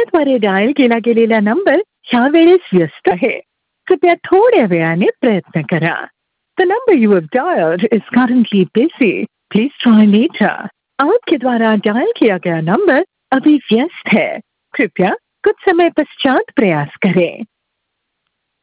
तुमच्याद्वारे dial केला गेलेला number ह्या वेळेस व्यस्त आहे. कृपया थोड्या वेळाने प्रयत्न करा. The number you have dialled is currently busy. Please try later. आपके द्वारा डायल किया गया नंबर अभी व्यस्त है. कृपया कुछ समय पश्चात प्रयास करें.